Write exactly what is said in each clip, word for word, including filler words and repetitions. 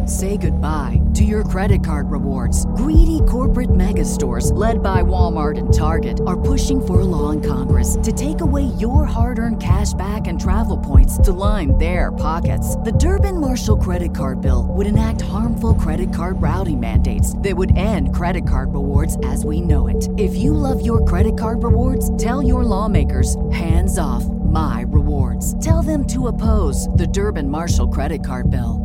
Say goodbye to your credit card rewards. Greedy corporate mega stores, led by Walmart and Target, are pushing for a law in Congress to take away your hard-earned cash back and travel points to line their pockets. The Durbin-Marshall credit card bill would enact harmful credit card routing mandates that would end credit card rewards as we know it. If you love your credit card rewards, tell your lawmakers, hands off my rewards. Tell them to oppose the Durbin-Marshall credit card bill.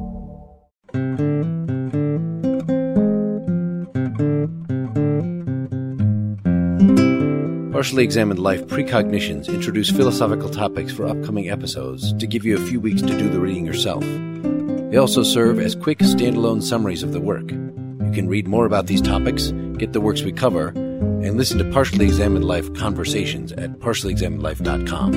Partially Examined Life Precognitions introduce philosophical topics for upcoming episodes to give you a few weeks to do the reading yourself. They also serve as quick standalone summaries of the work. You can read more about these topics, get the works we cover, and listen to Partially Examined Life conversations at partially examined life dot com.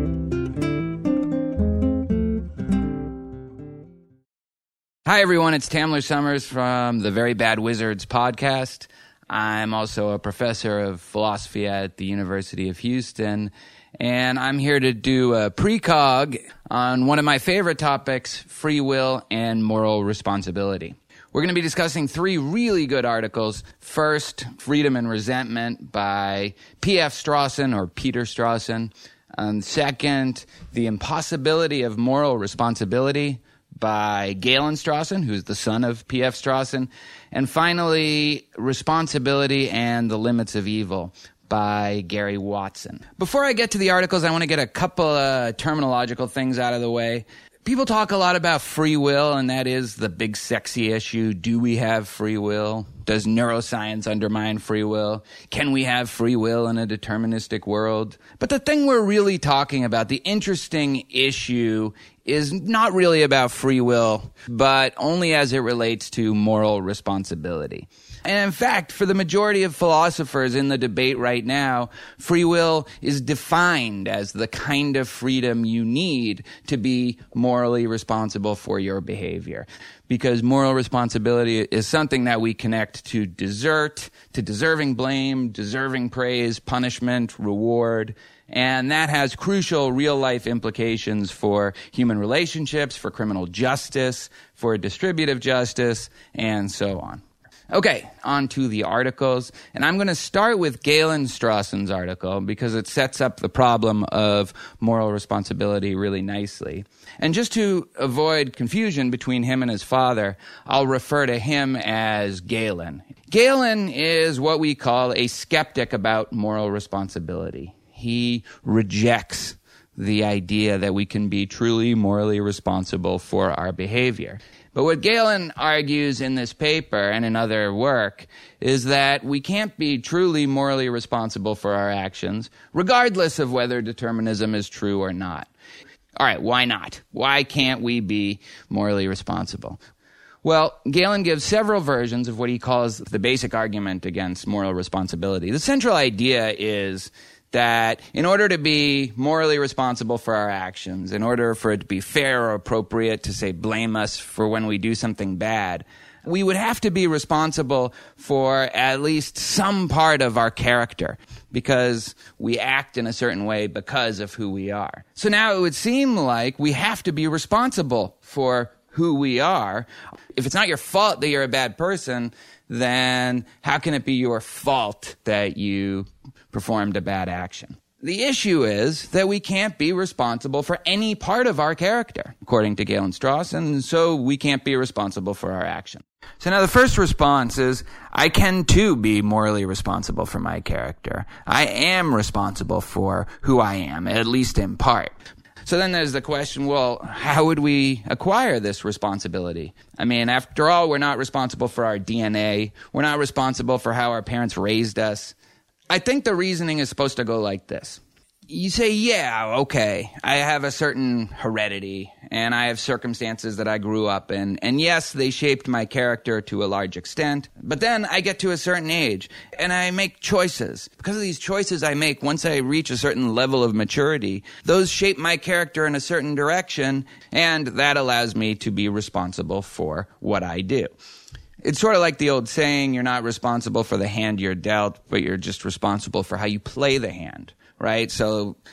Hi, everyone. It's Tamler Summers from the Very Bad Wizards podcast. I'm also a professor of philosophy at the University of Houston, and I'm here to do a precog on one of my favorite topics, free will and moral responsibility. We're going to be discussing three really good articles. First, Freedom and Resentment by P F Strawson or Peter Strawson. And second, The Impossibility of Moral Responsibility by Galen Strawson, who's the son of P F Strawson. And finally, Responsibility and the Limits of Evil by Gary Watson. Before I get to the articles, I want to get a couple of terminological things out of the way. People talk a lot about free will, and that is the big sexy issue. Do we have free will? Does neuroscience undermine free will? Can we have free will in a deterministic world? But the thing we're really talking about, the interesting issue, is not really about free will, but only as it relates to moral responsibility. And in fact, for the majority of philosophers in the debate right now, free will is defined as the kind of freedom you need to be morally responsible for your behavior. Because moral responsibility is something that we connect to desert, to deserving blame, deserving praise, punishment, reward. And that has crucial real-life implications for human relationships, for criminal justice, for distributive justice, and so on. Okay, on to the articles. And I'm going to start with Galen Strawson's article because it sets up the problem of moral responsibility really nicely. And just to avoid confusion between him and his father, I'll refer to him as Galen. Galen is what we call a skeptic about moral responsibility. He rejects the idea that we can be truly morally responsible for our behavior. But what Galen argues in this paper and in other work is that we can't be truly morally responsible for our actions, regardless of whether determinism is true or not. All right, why not? Why can't we be morally responsible? Well, Galen gives several versions of what he calls the basic argument against moral responsibility. The central idea is that in order to be morally responsible for our actions, in order for it to be fair or appropriate to, say, blame us for when we do something bad, we would have to be responsible for at least some part of our character because we act in a certain way because of who we are. So now it would seem like we have to be responsible for who we are. If it's not your fault that you're a bad person, then how can it be your fault that you performed a bad action? The issue is that we can't be responsible for any part of our character, according to Galen Strawson, so we can't be responsible for our action. So now the first response is, I can too be morally responsible for my character. I am responsible for who I am, at least in part. So then there's the question, well, how would we acquire this responsibility? I mean, after all, we're not responsible for our D N A. We're not responsible for how our parents raised us. I think the reasoning is supposed to go like this. You say, yeah, okay, I have a certain heredity, and I have circumstances that I grew up in, and yes, they shaped my character to a large extent, but then I get to a certain age, and I make choices. Because of these choices I make, once I reach a certain level of maturity, those shape my character in a certain direction, and that allows me to be responsible for what I do. It's sort of like the old saying, you're not responsible for the hand you're dealt, but you're just responsible for how you play the hand, right? So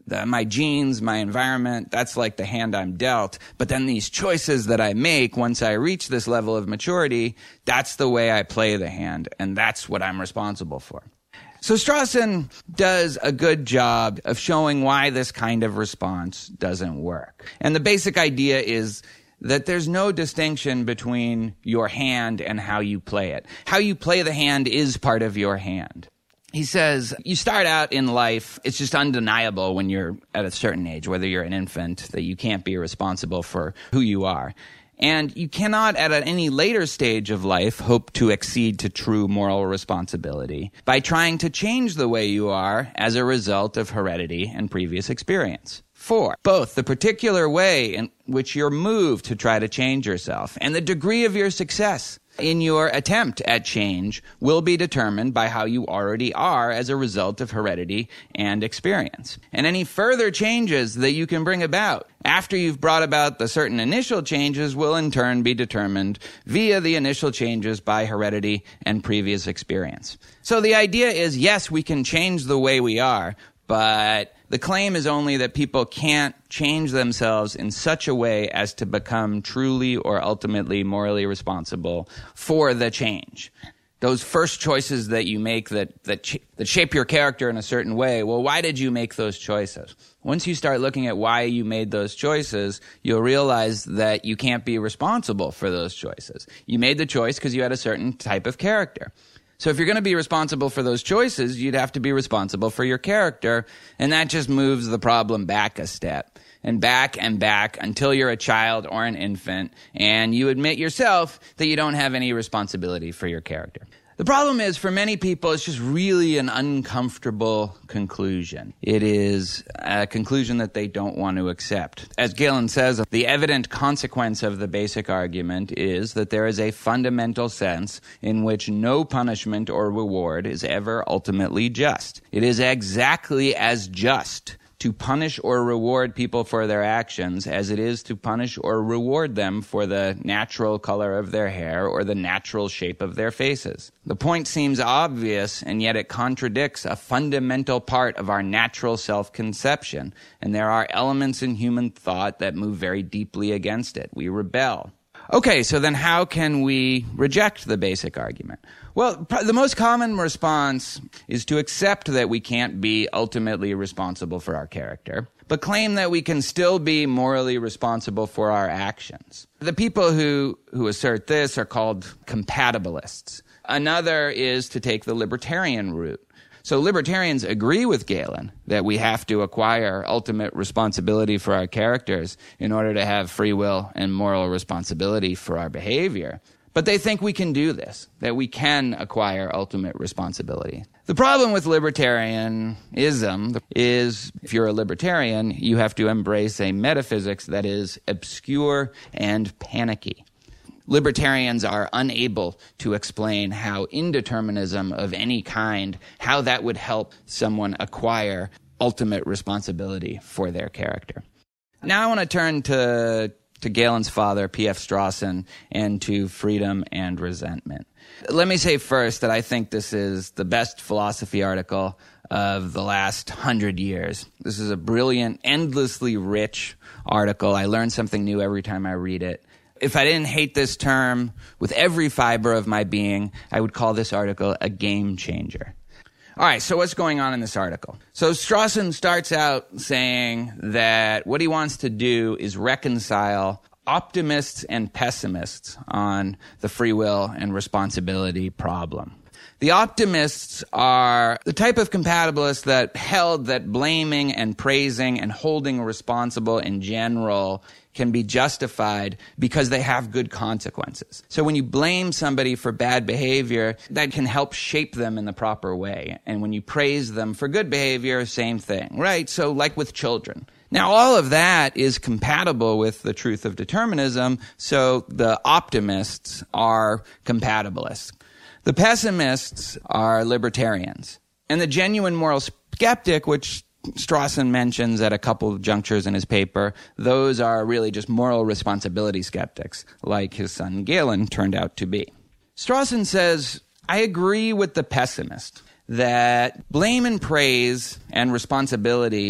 the, my genes, my environment, that's like the hand I'm dealt. But then these choices that I make once I reach this level of maturity, that's the way I play the hand, and that's what I'm responsible for. So Strawson does a good job of showing why this kind of response doesn't work. And the basic idea is that there's no distinction between your hand and how you play it. How you play the hand is part of your hand. He says, you start out in life, it's just undeniable when you're at a certain age, whether you're an infant, that you can't be responsible for who you are. And you cannot, at any later stage of life, hope to accede to true moral responsibility by trying to change the way you are as a result of heredity and previous experience. Four, both the particular way in which you're moved to try to change yourself and the degree of your success in your attempt at change will be determined by how you already are as a result of heredity and experience. And any further changes that you can bring about after you've brought about the certain initial changes will in turn be determined via the initial changes by heredity and previous experience. So the idea is, yes, we can change the way we are, but the claim is only that people can't change themselves in such a way as to become truly or ultimately morally responsible for the change. Those first choices that you make that that, ch- that shape your character in a certain way, well, why did you make those choices? Once you start looking at why you made those choices, you'll realize that you can't be responsible for those choices. You made the choice because you had a certain type of character. So if you're going to be responsible for those choices, you'd have to be responsible for your character, and that just moves the problem back a step, and back and back until you're a child or an infant, and you admit yourself that you don't have any responsibility for your character. The problem is, for many people, it's just really an uncomfortable conclusion. It is a conclusion that they don't want to accept. As Galen says, the evident consequence of the basic argument is that there is a fundamental sense in which no punishment or reward is ever ultimately just. It is exactly as just to punish or reward people for their actions as it is to punish or reward them for the natural color of their hair or the natural shape of their faces. The point seems obvious, and yet it contradicts a fundamental part of our natural self-conception, and there are elements in human thought that move very deeply against it. We rebel. Okay, so then how can we reject the basic argument? Well, the most common response is to accept that we can't be ultimately responsible for our character, but claim that we can still be morally responsible for our actions. The people who, who assert this are called compatibilists. Another is to take the libertarian route. So libertarians agree with Galen that we have to acquire ultimate responsibility for our characters in order to have free will and moral responsibility for our behavior. But they think we can do this, that we can acquire ultimate responsibility. The problem with libertarianism is, if you're a libertarian, you have to embrace a metaphysics that is obscure and panicky. Libertarians are unable to explain how indeterminism of any kind, how that would help someone acquire ultimate responsibility for their character. Now I want to turn to to Galen's father, P F Strawson, and to freedom and resentment. Let me say first that I think this is the best philosophy article of the last hundred years. This is a brilliant, endlessly rich article. I learn something new every time I read it. If I didn't hate this term with every fiber of my being, I would call this article a game changer. All right, so what's going on in this article? So Strawson starts out saying that what he wants to do is reconcile optimists and pessimists on the free will and responsibility problem. The optimists are the type of compatibilists that held that blaming and praising and holding responsible in general can be justified because they have good consequences. So when you blame somebody for bad behavior, that can help shape them in the proper way. And when you praise them for good behavior, same thing, right? So like with children. Now, all of that is compatible with the truth of determinism, so the optimists are compatibilists. The pessimists are libertarians. And the genuine moral skeptic, which Strawson mentions at a couple of junctures in his paper, those are really just moral responsibility skeptics, like his son Galen turned out to be. Strawson says, I agree with the pessimist that blame and praise and responsibility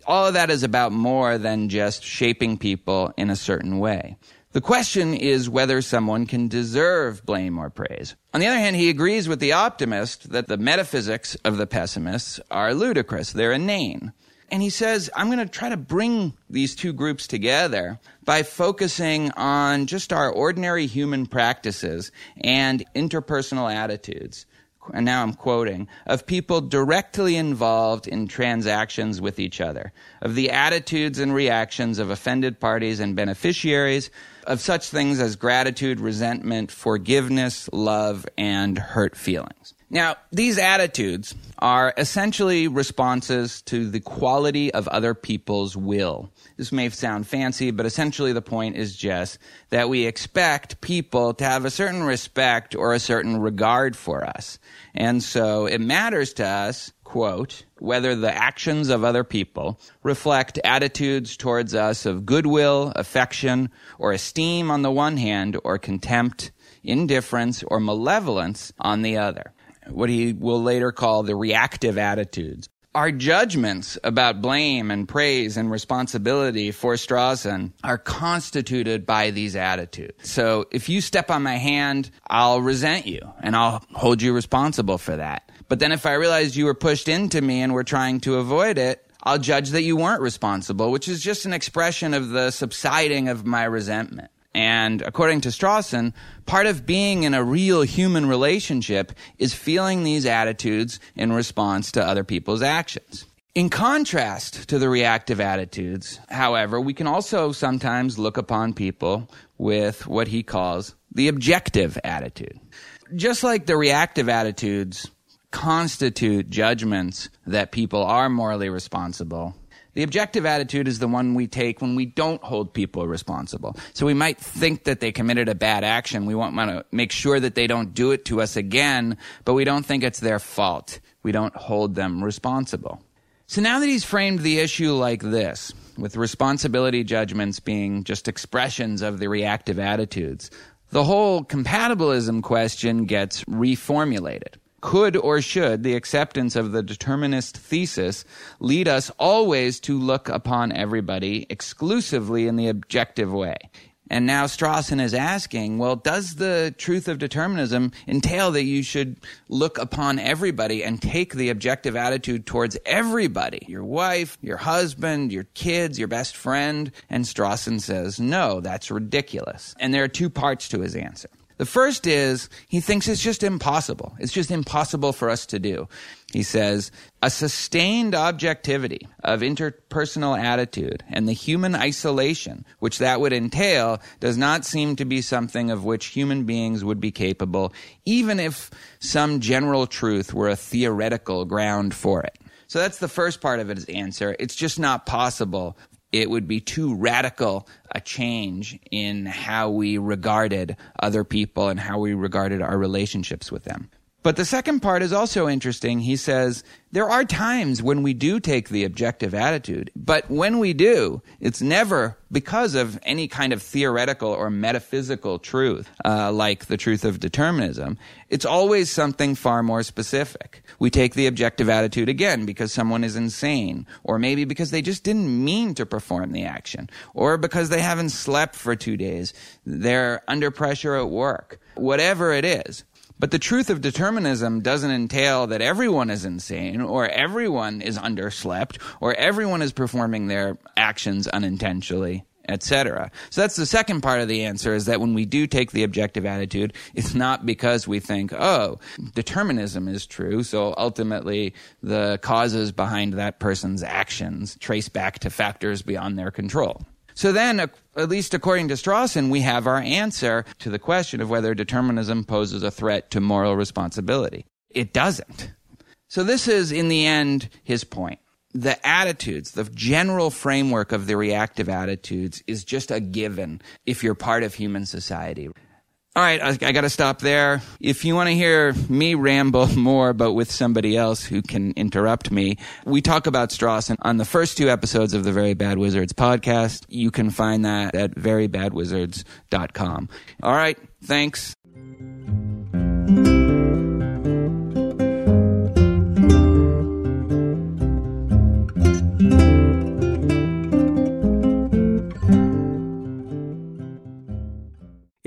all of that is about more than just shaping people in a certain way. The question is whether someone can deserve blame or praise. On the other hand, he agrees with the optimist that the metaphysics of the pessimists are ludicrous. They're inane. And he says, I'm going to try to bring these two groups together by focusing on just our ordinary human practices and interpersonal attitudes. And now I'm quoting, of people directly involved in transactions with each other, of the attitudes and reactions of offended parties and beneficiaries, of such things as gratitude, resentment, forgiveness, love, and hurt feelings. Now, these attitudes are essentially responses to the quality of other people's will. This may sound fancy, but essentially the point is just that we expect people to have a certain respect or a certain regard for us. And so it matters to us, quote, whether the actions of other people reflect attitudes towards us of goodwill, affection, or esteem on the one hand, or contempt, indifference, or malevolence on the other. What he will later call the reactive attitudes. Our judgments about blame and praise and responsibility for Strawson are constituted by these attitudes. So if you step on my hand, I'll resent you and I'll hold you responsible for that. But then if I realized you were pushed into me and were trying to avoid it, I'll judge that you weren't responsible, which is just an expression of the subsiding of my resentment. And according to Strawson, part of being in a real human relationship is feeling these attitudes in response to other people's actions. In contrast to the reactive attitudes, however, we can also sometimes look upon people with what he calls the objective attitude. Just like the reactive attitudes constitute judgments that people are morally responsible, the objective attitude is the one we take when we don't hold people responsible. So we might think that they committed a bad action. We want to make sure that they don't do it to us again, but we don't think it's their fault. We don't hold them responsible. So now that he's framed the issue like this, with responsibility judgments being just expressions of the reactive attitudes, the whole compatibilism question gets reformulated. Could or should the acceptance of the determinist thesis lead us always to look upon everybody exclusively in the objective way? And now Strawson is asking, well, does the truth of determinism entail that you should look upon everybody and take the objective attitude towards everybody? Your wife, your husband, your kids, your best friend? And Strawson says, no, that's ridiculous. And there are two parts to his answer. The first is he thinks it's just impossible. It's just impossible for us to do. He says, a sustained objectivity of interpersonal attitude and the human isolation which that would entail does not seem to be something of which human beings would be capable, even if some general truth were a theoretical ground for it. So that's the first part of his answer. It's just not possible. It would be too radical a change in how we regarded other people and how we regarded our relationships with them. But the second part is also interesting. He says, there are times when we do take the objective attitude, but when we do, it's never because of any kind of theoretical or metaphysical truth, uh, like the truth of determinism. It's always something far more specific. We take the objective attitude again because someone is insane, or maybe because they just didn't mean to perform the action, or because they haven't slept for two days. They're under pressure at work. Whatever it is. But the truth of determinism doesn't entail that everyone is insane, or everyone is underslept, or everyone is performing their actions unintentionally, et cetera. So that's the second part of the answer, is that when we do take the objective attitude, it's not because we think, oh, determinism is true, so ultimately the causes behind that person's actions trace back to factors beyond their control. So then, at least according to Strawson, we have our answer to the question of whether determinism poses a threat to moral responsibility. It doesn't. So this is, in the end, his point. The attitudes, the general framework of the reactive attitudes is just a given if you're part of human society. All right, I, I got to stop there. If you want to hear me ramble more, but with somebody else who can interrupt me, we talk about Strawson on the first two episodes of the Very Bad Wizards podcast. You can find that at very bad wizards dot com. All right, thanks.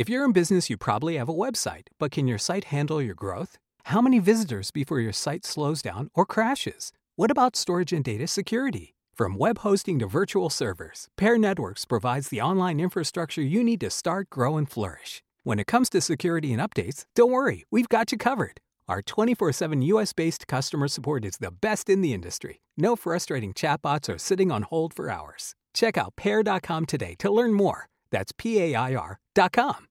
If you're in business, you probably have a website, but can your site handle your growth? How many visitors before your site slows down or crashes? What about storage and data security? From web hosting to virtual servers, Pair Networks provides the online infrastructure you need to start, grow, and flourish. When it comes to security and updates, don't worry, we've got you covered. Our twenty-four seven U S-based customer support is the best in the industry. No frustrating chatbots or sitting on hold for hours. Check out pair dot com today to learn more. That's P A I R dot com.